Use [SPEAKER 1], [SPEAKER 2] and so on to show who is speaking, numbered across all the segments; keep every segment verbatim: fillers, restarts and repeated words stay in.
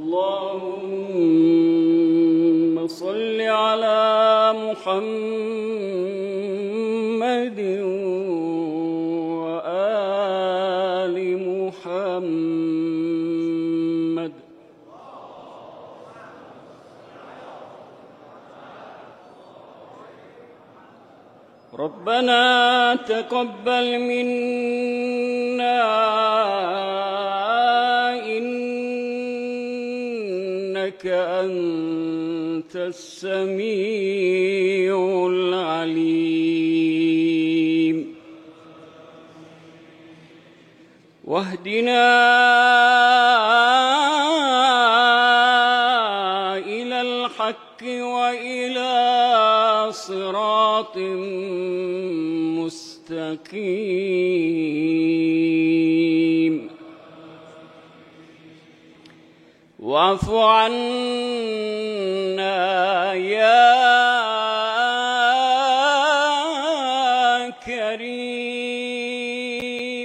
[SPEAKER 1] اللهم صل على محمد وآل محمد. ربنا تقبل منا إنك أنت السميع العليم، واهدنا إلى الحق وإلى صراط مستقيم، واعف عنا يا كريم،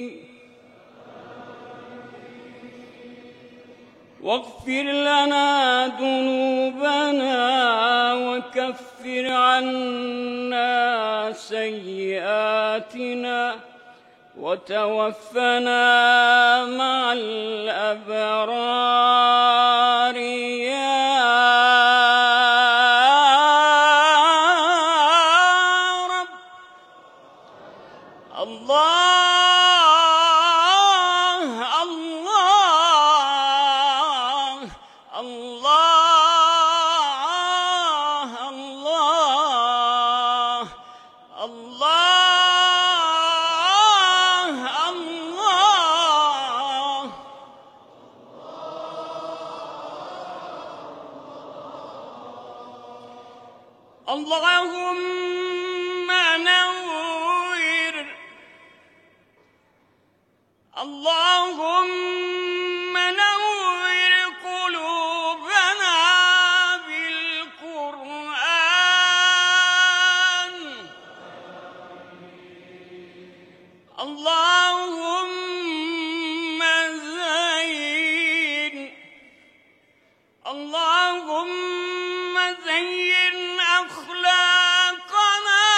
[SPEAKER 1] واغفر لنا ذنوبنا وكفر عنا سيئاتنا وتوفنا مع الأبرار يا رب. الله الله الله الله الله الله. اللهم نور، اللهم نور قلوبنا بالقرآن، اللهم زين، اللهم زين أخلاقنا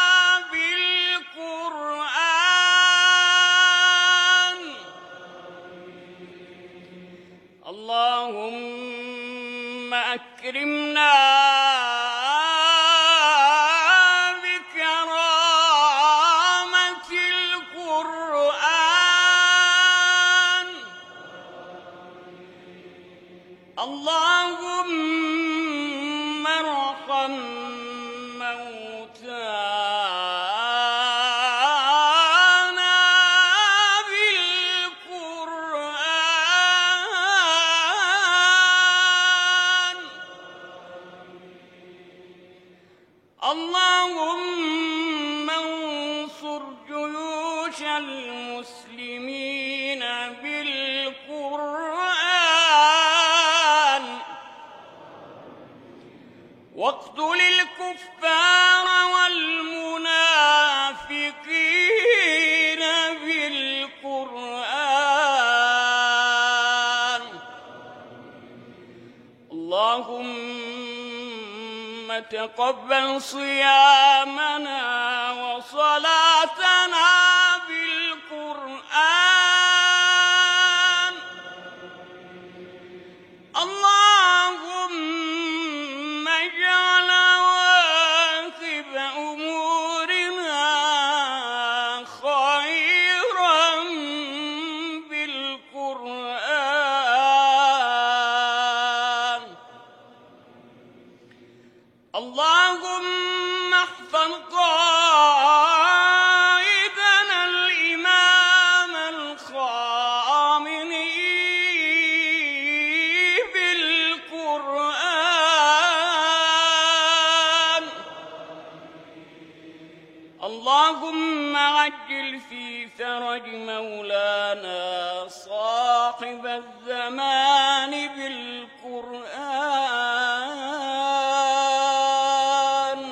[SPEAKER 1] بالقرآن، اللهم أكرمنا بكرامة القرآن، اللهم ارحم موتانا بالقرآن، اللهم انصر جيوش المسلمين بالقرآن، واقتل الكفار والمنافقين بالقرآن، اللهم تقبل صيامنا وصلاتنا بالقرآن، اللهم اجعل عواقب أمورنا خيرا بالقرآن، اللهم احفظ قائدنا الإمام الخامنئي بالقرآن، اللهم عجل في فرج مولانا صاحب الزمان بالقرآن،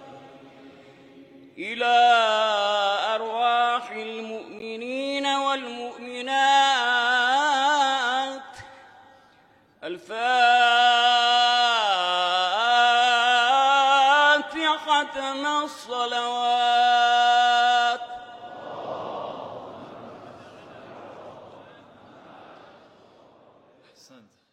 [SPEAKER 1] إلى أرواح المؤمنين والمؤمنات الفاتحة مع الصلوات.
[SPEAKER 2] أحسنت.